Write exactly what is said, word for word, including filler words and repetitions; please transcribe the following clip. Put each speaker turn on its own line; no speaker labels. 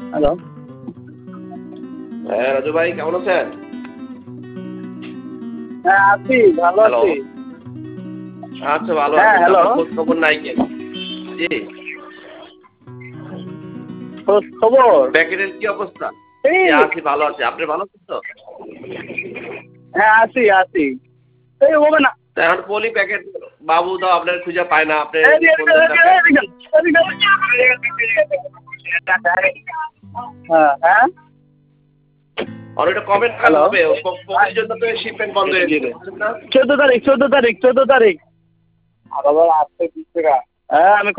Hello.
হ্যাঁ রাজু ভাই, কেমন আছেন?
হ্যাঁ আছি, ভালো
হ্যালো।
আছি।
আচ্ছা, ভালো
হ্যাঁ
আছেন?
হ্যালো।
আপনার খোঁজ খবর নাই কেন? জি।
খোঁজ খবর
প্যাকেটের কি অবস্থা?
এই।
জি, আছি, ভালো আছি। আপনি ভালো আছেন তো?
হ্যাঁ আছি আছি। এই হবে না।
তা এখন পলি প্যাকেট বাবু তো আপনার খুঁজে পায় না, আপনি
এই দিকে,
ফোন
এদিকে,
দেন না কেন?
এদিকে, এদিকে, এদিকে। হ্যাঁ হ্যাঁ।
আর ওইটা কবে টাকা
হ্যালো।
হবে? পলির জন্য তো শিপমেন্ট বন্ধ হয়ে যাবে, বুঝলেন না?
চোদ্দ তারিখ চোদ্দ তারিখ চোদ্দ তারিখ। হ্যাঁ আমি